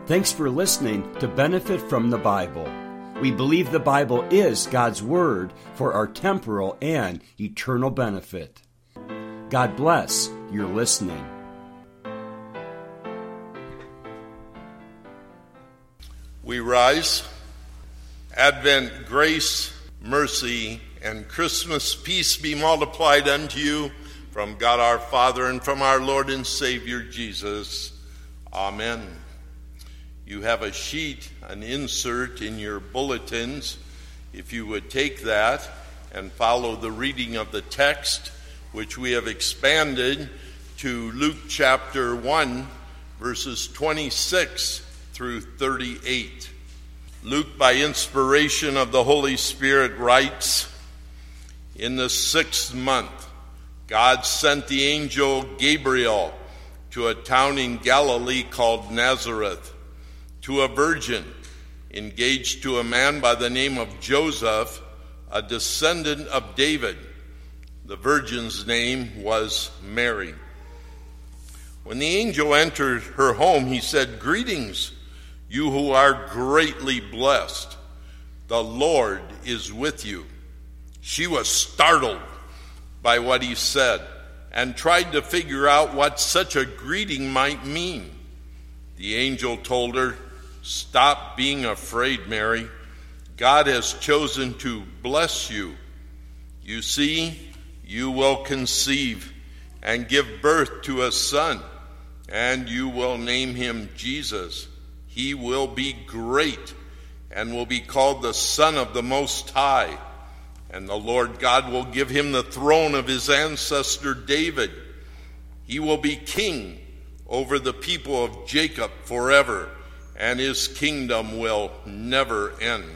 Thanks for listening to Benefit from the Bible. We believe the Bible is God's Word for our temporal and eternal benefit. God bless your listening. We rise. Advent, grace, mercy, and Christmas peace be multiplied unto you from God our Father and from our Lord and Savior Jesus. Amen. You have a sheet, an insert in your bulletins. If you would take that and follow the reading of the text, which we have expanded to Luke chapter 1, verses 26 through 38. Luke, by inspiration of the Holy Spirit, writes, "In the 6th month, God sent the angel Gabriel to a town in Galilee called Nazareth, to a virgin engaged to a man by the name of Joseph, a descendant of David. The virgin's name was Mary. When the angel entered her home, he said, 'Greetings, you who are greatly blessed. The Lord is with you.' She was startled by what he said and tried to figure out what such a greeting might mean. The angel told her, 'Stop being afraid, Mary. God has chosen to bless you. You see, you will conceive and give birth to a son, and you will name him Jesus. He will be great and will be called the Son of the Most High. And the Lord God will give him the throne of his ancestor David. He will be king over the people of Jacob forever, and his kingdom will never end.'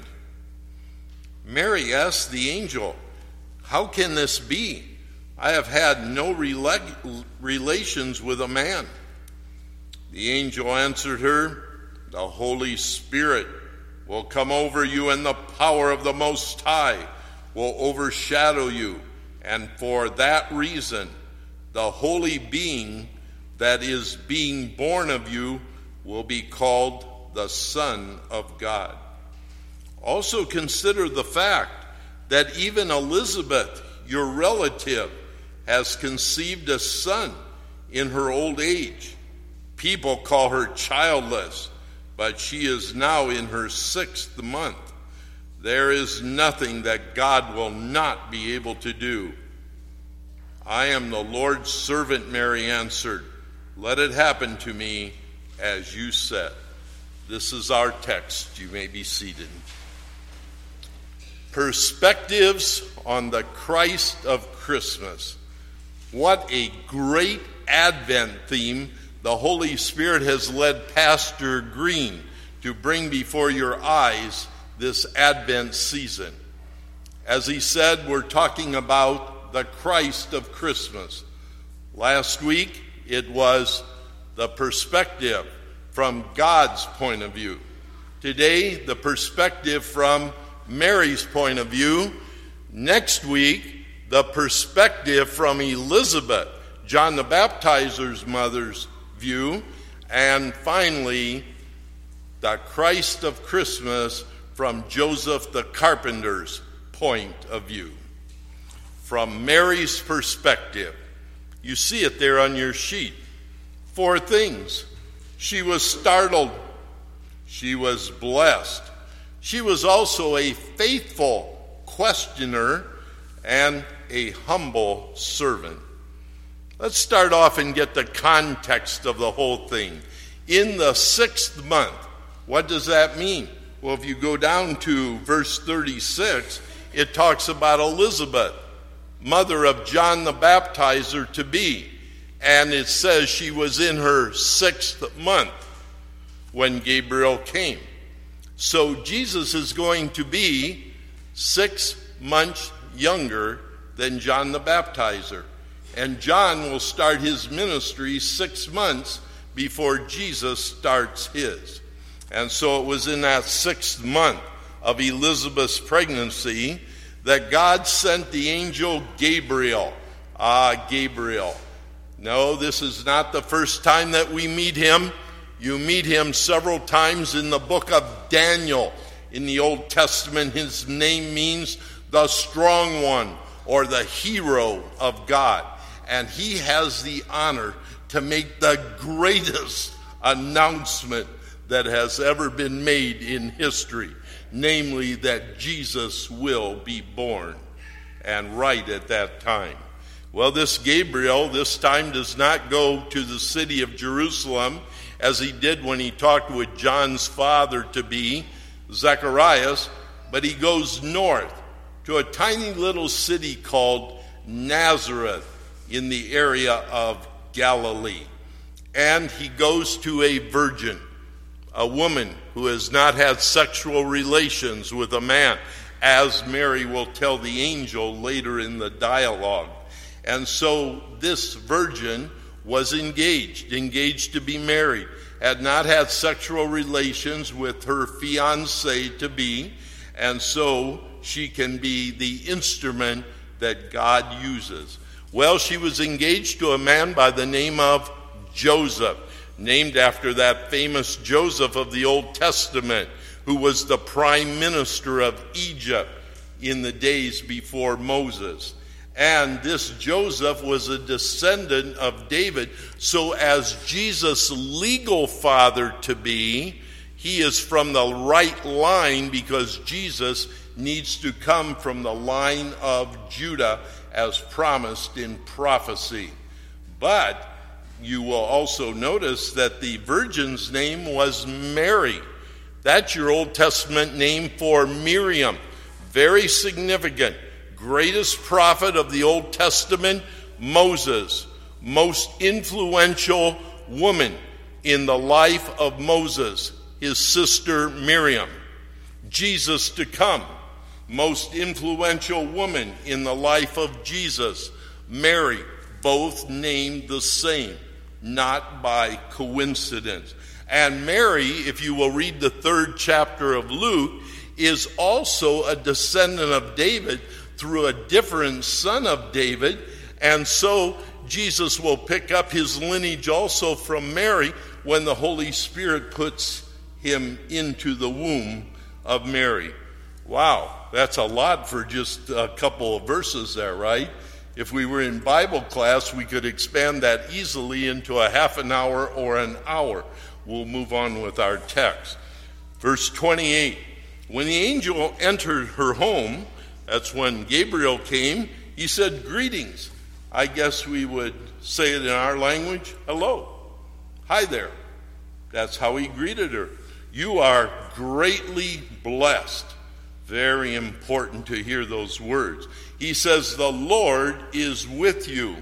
Mary asked the angel, 'How can this be? I have had no relations with a man.' The angel answered her, 'The Holy Spirit will come over you, and the power of the Most High will overshadow you. And for that reason, the holy being that is being born of you will be called the Son of God. Also consider the fact that even Elizabeth, your relative, has conceived a son in her old age. People call her childless, but she is now in her 6th month. There is nothing that God will not be able to do.' 'I am the Lord's servant,' Mary answered. 'Let it happen to me as you said.'" This is our text. You may be seated. Perspectives on the Christ of Christmas. What a great Advent theme the Holy Spirit has led Pastor Green to bring before your eyes this Advent season. As he said, we're talking about the Christ of Christmas. Last week, it was the perspective from God's point of view. Today, the perspective from Mary's point of view. Next week, the perspective from Elizabeth, John the Baptizer's mother's view. And finally, the Christ of Christmas from Joseph the carpenter's point of view. From Mary's perspective, you see it there on your sheet. 4 things. She was startled. She was blessed. She was also a faithful questioner and a humble servant. Let's start off and get the context of the whole thing. In the 6th month, what does that mean? Well, if you go down to verse 36, it talks about Elizabeth, mother of John the Baptizer to be. And it says she was in her 6th month when Gabriel came. So Jesus is going to be 6 months younger than John the Baptizer. And John will start his ministry 6 months before Jesus starts his. And so it was in that 6th month of Elizabeth's pregnancy that God sent the angel Gabriel. Gabriel. No, this is not the first time that we meet him. You meet him several times in the book of Daniel. In the Old Testament, his name means the strong one or the hero of God. And he has the honor to make the greatest announcement that has ever been made in history, namely that Jesus will be born, and right at that time. Well, this Gabriel this time does not go to the city of Jerusalem as he did when he talked with John's father-to-be, Zacharias, but he goes north to a tiny little city called Nazareth in the area of Galilee. And he goes to a virgin, a woman who has not had sexual relations with a man, as Mary will tell the angel later in the dialogue. And so this virgin was engaged to be married, had not had sexual relations with her fiancé-to-be, and so she can be the instrument that God uses. Well, she was engaged to a man by the name of Joseph, named after that famous Joseph of the Old Testament, who was the prime minister of Egypt in the days before Moses. And this Joseph was a descendant of David, so as Jesus' legal father-to-be, he is from the right line because Jesus needs to come from the line of Judah as promised in prophecy. But you will also notice that the virgin's name was Mary. That's your Old Testament name for Miriam. Very significant. Greatest prophet of the Old Testament, Moses. Most influential woman in the life of Moses, his sister Miriam. Jesus to come. Most influential woman in the life of Jesus, Mary. Both named the same, not by coincidence. And Mary, if you will read the 3rd chapter of Luke, is also a descendant of David through a different son of David. And so Jesus will pick up his lineage also from Mary when the Holy Spirit puts him into the womb of Mary. Wow, that's a lot for just a couple of verses there, right? If we were in Bible class, we could expand that easily into a half an hour or an hour. We'll move on with our text. Verse 28, when the angel entered her home, that's when Gabriel came, he said, greetings. I guess we would say it in our language, hello, hi there. That's how he greeted her. You are greatly blessed. Very important to hear those words. He says, the Lord is with you.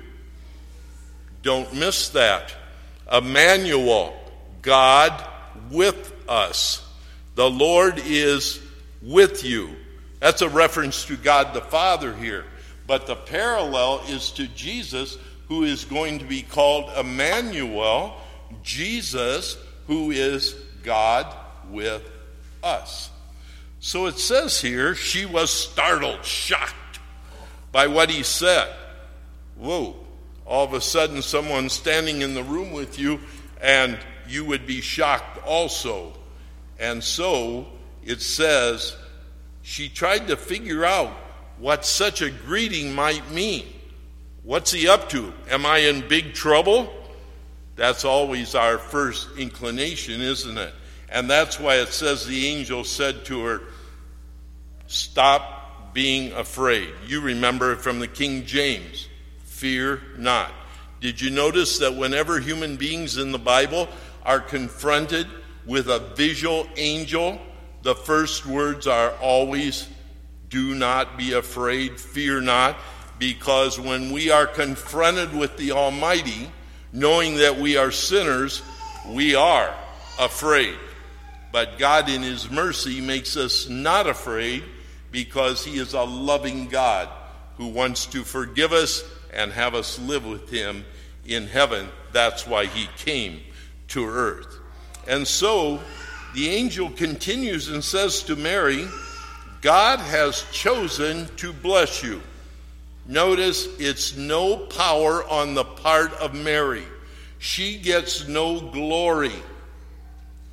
Don't miss that. Emmanuel, God with us. The Lord is with you. That's a reference to God the Father here. But the parallel is to Jesus, who is going to be called Emmanuel, Jesus, who is God with us. So it says here, she was startled, shocked by what he said. Whoa, all of a sudden someone's standing in the room with you and you would be shocked also. And so it says, she tried to figure out what such a greeting might mean. What's he up to? Am I in big trouble? That's always our first inclination, isn't it? And that's why it says the angel said to her, stop being afraid. You remember it from the King James, fear not. Did you notice that whenever human beings in the Bible are confronted with a visual angel, the first words are always, do not be afraid, fear not, because when we are confronted with the Almighty, knowing that we are sinners, we are afraid. But God in his mercy makes us not afraid because he is a loving God who wants to forgive us and have us live with him in heaven. That's why he came to earth. And so the angel continues and says to Mary, God has chosen to bless you. Notice it's no power on the part of Mary. She gets no glory.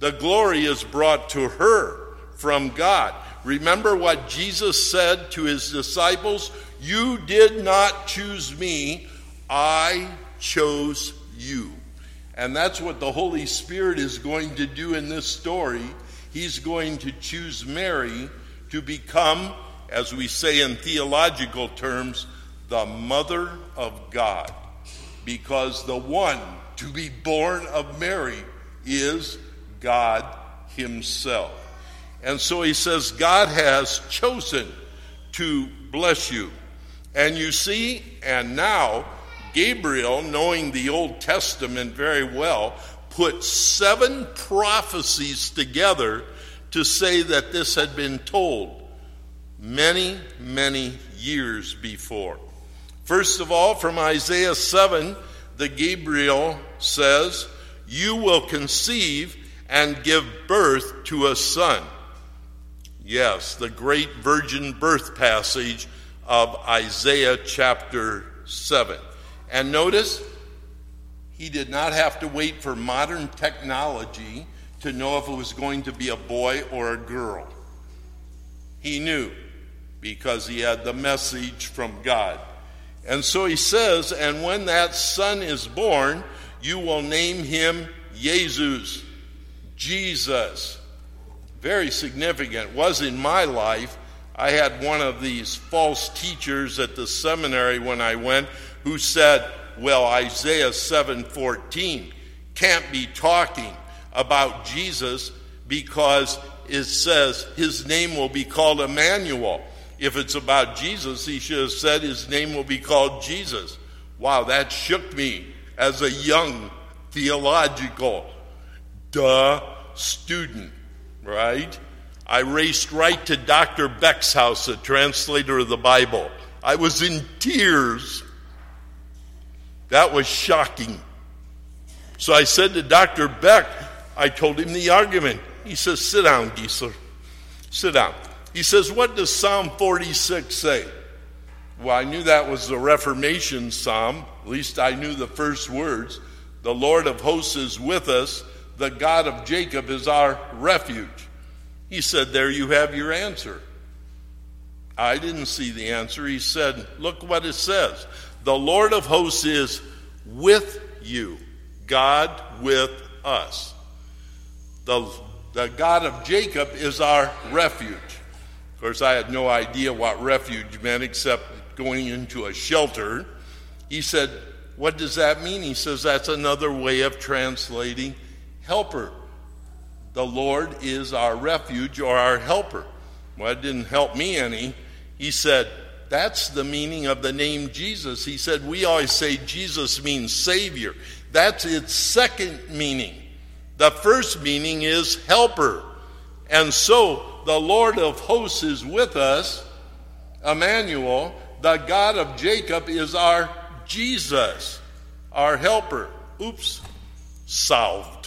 The glory is brought to her from God. Remember what Jesus said to his disciples? You did not choose me, I chose you. And that's what the Holy Spirit is going to do in this story. He's going to choose Mary to become, as we say in theological terms, the mother of God. Because the one to be born of Mary is God himself. And so he says, God has chosen to bless you. And you see, and now Gabriel, knowing the Old Testament very well, put 7 prophecies together to say that this had been told many, many years before. First of all, from Isaiah 7, the Gabriel says, you will conceive and give birth to a son. Yes, the great virgin birth passage of Isaiah chapter 7. And notice, he did not have to wait for modern technology to know if it was going to be a boy or a girl. He knew because he had the message from God. And so he says, and when that son is born, you will name him Jesus, Jesus. Very significant. Was in my life. I had one of these false teachers at the seminary when I went who said, well, Isaiah 7:14 can't be talking about Jesus because it says his name will be called Emmanuel. If it's about Jesus, he should have said his name will be called Jesus. Wow, that shook me as a young theological student, right? I raced right to Dr. Beck's house, a translator of the Bible. I was in tears. That was shocking. So I said to Dr. Beck, I told him the argument. He says, sit down, Giesler. Sit down. He says, what does Psalm 46 say? Well, I knew that was the Reformation psalm. At least I knew the first words. The Lord of hosts is with us. The God of Jacob is our refuge. He said, there you have your answer. I didn't see the answer. He said, look what it says. The Lord of hosts is with you. God with us. The God of Jacob is our refuge. Of course, I had no idea what refuge meant except going into a shelter. He said, what does that mean? He says, that's another way of translating helper. The Lord is our refuge or our helper. Well, it didn't help me any. He said, that's the meaning of the name Jesus. He said, we always say Jesus means Savior. That's its second meaning. The first meaning is helper. And so the Lord of hosts is with us, Emmanuel. The God of Jacob is our Jesus, our helper. Oops, solved.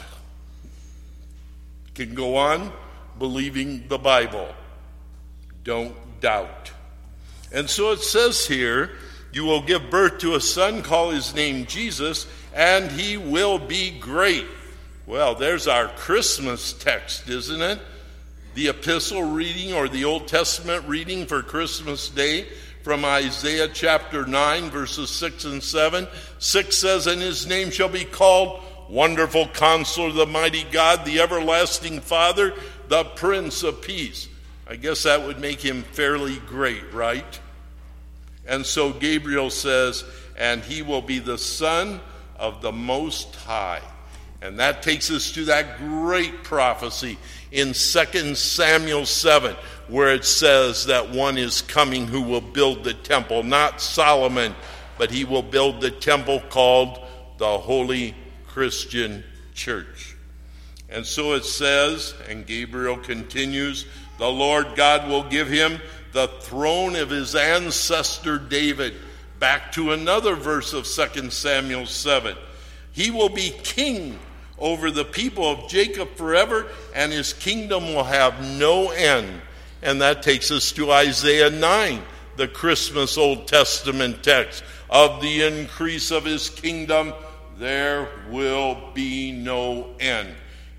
Can go on believing the Bible. Don't doubt. And so it says here, you will give birth to a son, call his name Jesus, and he will be great. Well, there's our Christmas text, isn't it? The epistle reading or the Old Testament reading for Christmas Day from Isaiah chapter 9, verses 6 and 7. 6 says, and his name shall be called Wonderful Counselor, the Mighty God, the Everlasting Father, the Prince of Peace. I guess that would make him fairly great, right? And so Gabriel says, and he will be the Son of the Most High. And that takes us to that great prophecy in 2 Samuel 7, where it says that one is coming who will build the temple, not Solomon, but he will build the temple called the Holy Christian Church. And so it says, and Gabriel continues, the Lord God will give him the throne of his ancestor David. Back to another verse of 2 Samuel 7. He will be king over the people of Jacob forever, and his kingdom will have no end. And that takes us to Isaiah 9, the Christmas Old Testament text. Of the increase of his kingdom, there will be no end.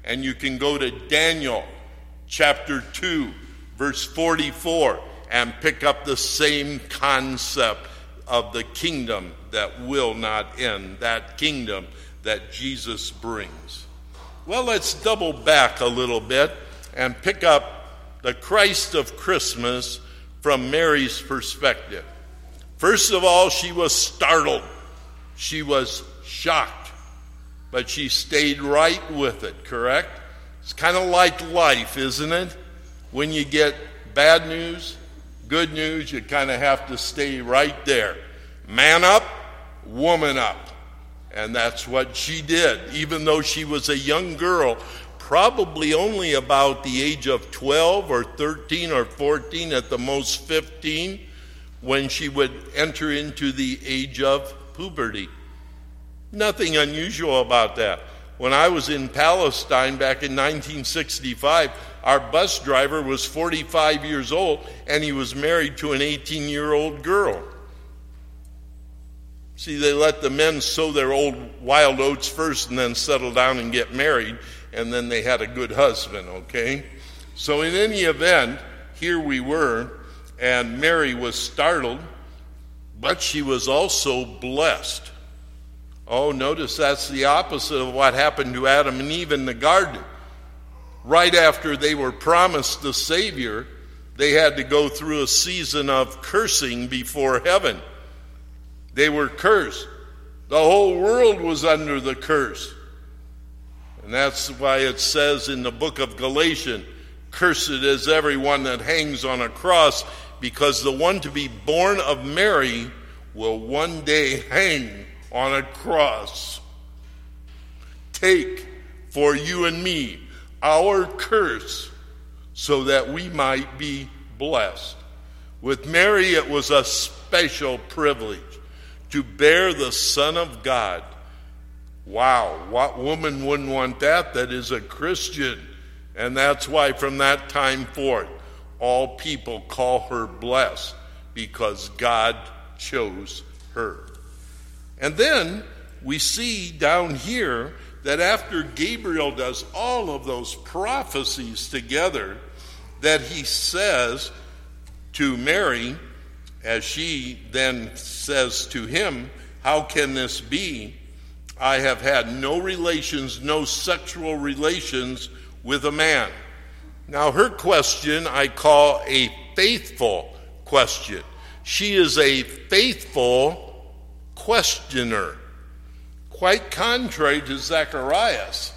And you can go to Daniel chapter 2, verse 44, and pick up the same concept of the kingdom that will not end, that kingdom that Jesus brings. Well, let's double back a little bit and pick up the Christ of Christmas from Mary's perspective. First of all, she was startled. She was shocked. But she stayed right with it, correct? It's kind of like life, isn't it? When you get bad news, good news, you kind of have to stay right there. Man up, woman up. And that's what she did, even though she was a young girl, probably only about the age of 12 or 13 or 14, at the most 15, when she would enter into the age of puberty. Nothing unusual about that. When I was in Palestine back in 1965, our bus driver was 45 years old, and he was married to an 18-year-old girl. See, they let the men sow their old wild oats first and then settle down and get married, and then they had a good husband, okay? So in any event, here we were, and Mary was startled, but she was also blessed. Oh, notice that's the opposite of what happened to Adam and Eve in the garden. Right after they were promised the Savior, they had to go through a season of cursing before heaven. They were cursed. The whole world was under the curse. And that's why it says in the book of Galatians, cursed is everyone that hangs on a cross, because the one to be born of Mary will one day hang on a cross. Take for you and me our curse so that we might be blessed. With Mary, it was a special privilege to bear the Son of God. Wow, what woman wouldn't want that is a Christian? And that's why from that time forth, all people call her blessed, because God chose her. And then we see down here that after Gabriel does all of those prophecies together, that he says to Mary, as she then says to him, how can this be? I have had no relations, no sexual relations with a man. Now her question I call a faithful question. She is a faithful questioner, quite contrary to Zacharias.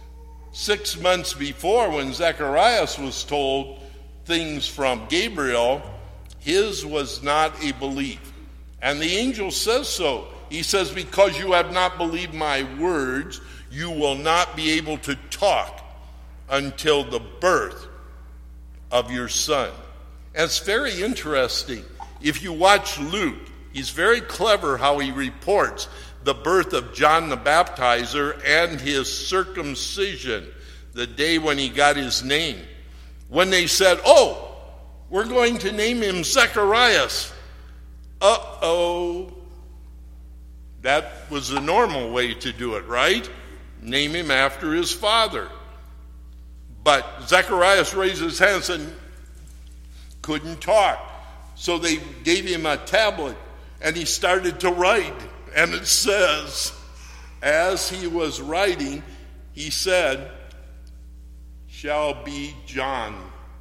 6 months before, when Zacharias was told things from Gabriel, his was not a belief. And the angel says so. He says, because you have not believed my words, you will not be able to talk until the birth of your son. And it's very interesting. If you watch Luke, he's very clever how he reports the birth of John the Baptizer and his circumcision, the day when he got his name. When they said, oh, we're going to name him Zacharias. Uh-oh. That was the normal way to do it, right? Name him after his father. But Zacharias raised his hands and couldn't talk. So they gave him a tablet, and he started to write. And it says, as he was writing, he said, shall be John.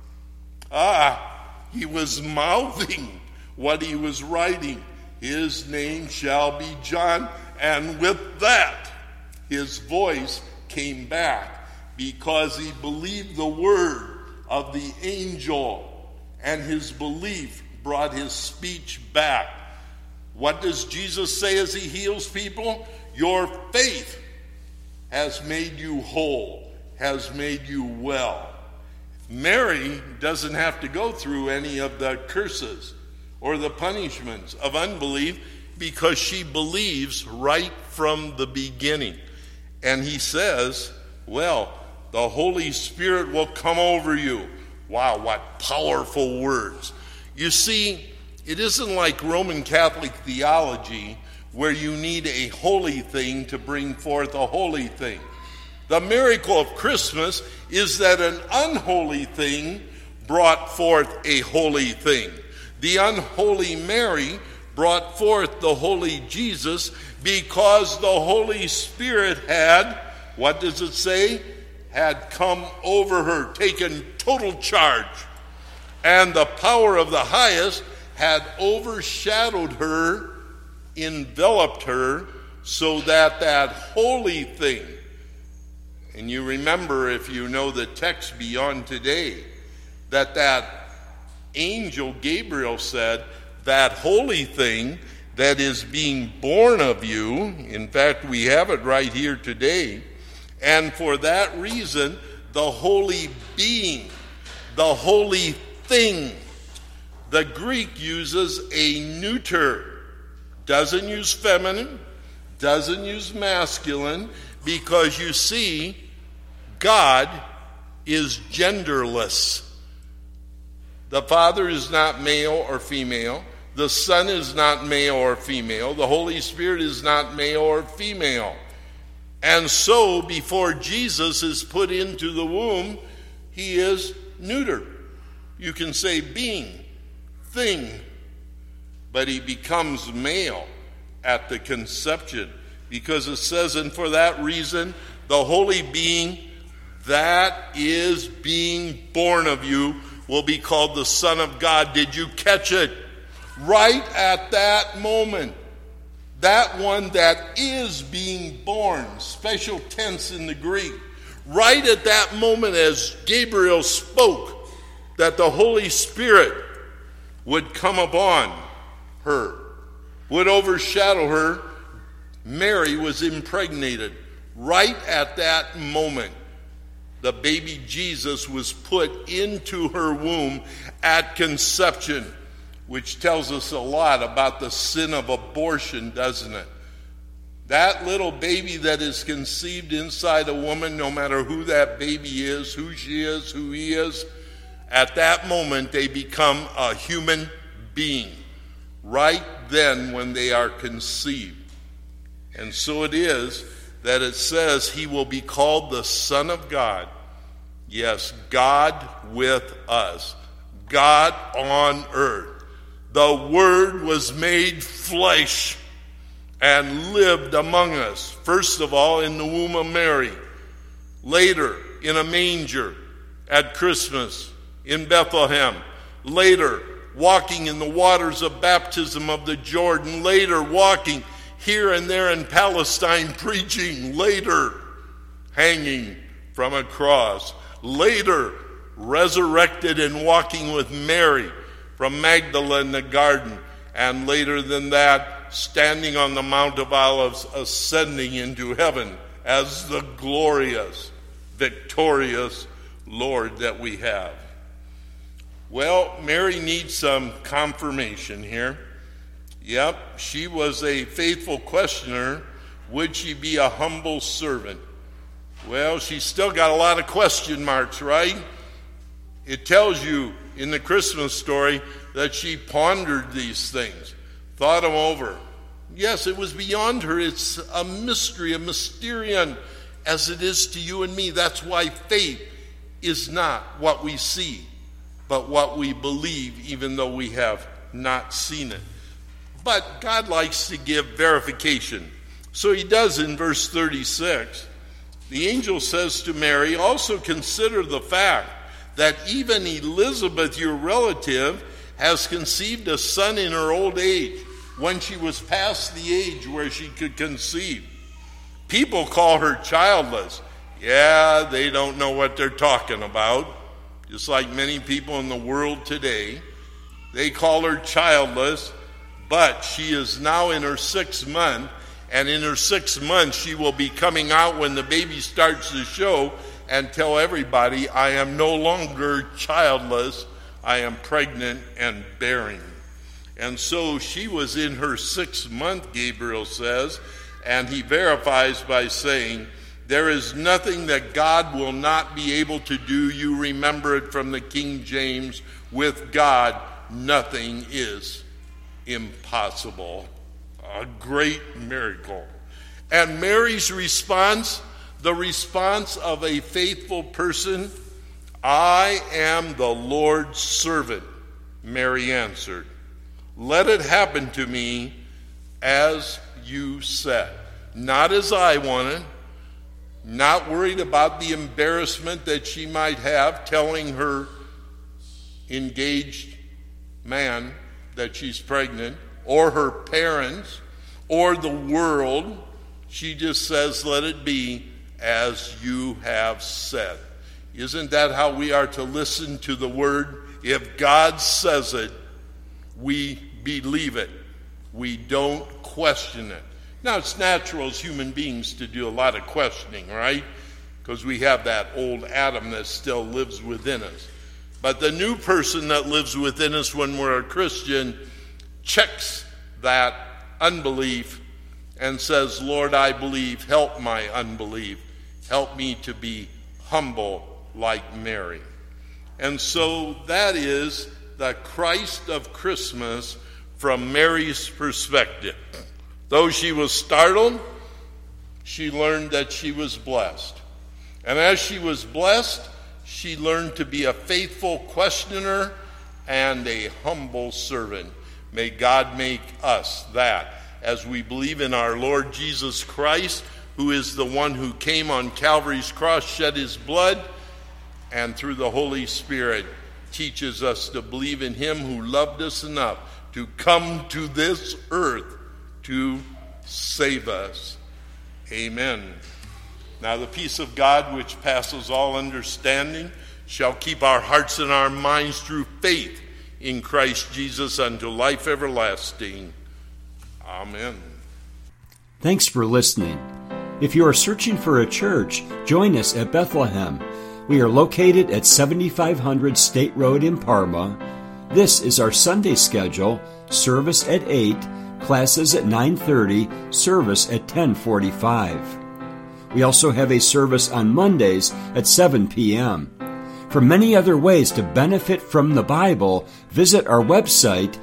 He was mouthing what he was writing. His name shall be John. And with that, his voice came back, because he believed the word of the angel, and his belief brought his speech back. What does Jesus say as he heals people? Your faith has made you whole, has made you well. Mary doesn't have to go through any of the curses or the punishments of unbelief, because she believes right from the beginning. And he says, well, the Holy Spirit will come over you. Wow, what powerful words. You see, it isn't like Roman Catholic theology where you need a holy thing to bring forth a holy thing. The miracle of Christmas is that an unholy thing brought forth a holy thing. The unholy Mary brought forth the holy Jesus because the Holy Spirit had, what does it say? Had come over her, taken total charge. And the power of the highest had overshadowed her, enveloped her, so that that holy thing, and you remember, if you know the text beyond today, that angel Gabriel said, that holy thing that is being born of you, in fact, we have it right here today, and for that reason, the holy being, the holy thing. The Greek uses a neuter, doesn't use feminine, doesn't use masculine, because you see, God is genderless. The Father is not male or female. The Son is not male or female. The Holy Spirit is not male or female. And so, before Jesus is put into the womb, he is neuter. You can say being, thing, but he becomes male at the conception, because it says, and for that reason, the holy being that is being born of you will be called the Son of God. Did you catch it? Right at that moment, that one that is being born, special tense in the Greek, right at that moment as Gabriel spoke that the Holy Spirit would come upon her, would overshadow her, Mary was impregnated. Right at that moment, the baby Jesus was put into her womb at conception, which tells us a lot about the sin of abortion, doesn't it? That little baby that is conceived inside a woman, no matter who that baby is, who she is, who he is, at that moment they become a human being. Right then when they are conceived. And so it is that it says he will be called the Son of God. Yes, God with us. God on earth. The Word was made flesh and lived among us. First of all, in the womb of Mary. Later, in a manger at Christmas in Bethlehem. Later, walking in the waters of baptism of the Jordan. Later, walking here and there in Palestine, preaching. Later, hanging from a cross. Later, resurrected and walking with Mary from Magdala in the garden. And later than that, standing on the Mount of Olives, ascending into heaven as the glorious, victorious Lord that we have. Well, Mary needs some confirmation here. Yep, she was a faithful questioner. Would she be a humble servant? Well, she's still got a lot of question marks, right? It tells you in the Christmas story that she pondered these things, thought them over. Yes, it was beyond her. It's a mystery, a mysterion, as it is to you and me. That's why faith is not what we see, but what we believe, even though we have not seen it. But God likes to give verification. So he does in verse 36. The angel says to Mary, also consider the fact that even Elizabeth, your relative, has conceived a son in her old age, when she was past the age where she could conceive. People call her childless. Yeah, they don't know what they're talking about. Just like many people in the world today. They call her childless, but she is now in her 6th month, and in her 6th month she will be coming out when the baby starts to show and tell everybody, I am no longer childless, I am pregnant and bearing. And so she was in her 6th month, Gabriel says, and he verifies by saying, there is nothing that God will not be able to do. You remember it from the King James. With God, nothing is impossible. A great miracle. And Mary's response, the response of a faithful person, "I am the Lord's servant," Mary answered. "Let it happen to me as you said." Not as I wanted, not worried about the embarrassment that she might have telling her engaged man that she's pregnant, or her parents, or the world. She just says, "Let it be as you have said." Isn't that how we are to listen to the word? If God says it, we believe it. We don't question it. Now, it's natural as human beings to do a lot of questioning, right? Because we have that old Adam that still lives within us. But the new person that lives within us when we're a Christian checks that unbelief and says, "Lord, I believe, help my unbelief. Help me to be humble like Mary." And so that is the Christ of Christmas from Mary's perspective. Though she was startled, she learned that she was blessed. And as she was blessed, she learned to be a faithful questioner and a humble servant. May God make us that as we believe in our Lord Jesus Christ, who is the one who came on Calvary's cross, shed his blood, and through the Holy Spirit teaches us to believe in him who loved us enough to come to this earth to save us. Amen. Now the peace of God, which passes all understanding, shall keep our hearts and our minds through faith in Christ Jesus unto life everlasting. Amen. Thanks for listening. If you are searching for a church, join us at Bethlehem. We are located at 7500 State Road in Parma. This is our Sunday schedule: service at 8, classes at 9:30, service at 10:45. We also have a service on Mondays at 7 p.m. For many other ways to benefit from the Bible, visit our website,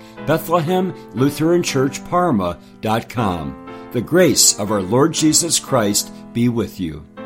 BethlehemLutheranChurchParma.com. The grace of our Lord Jesus Christ be with you.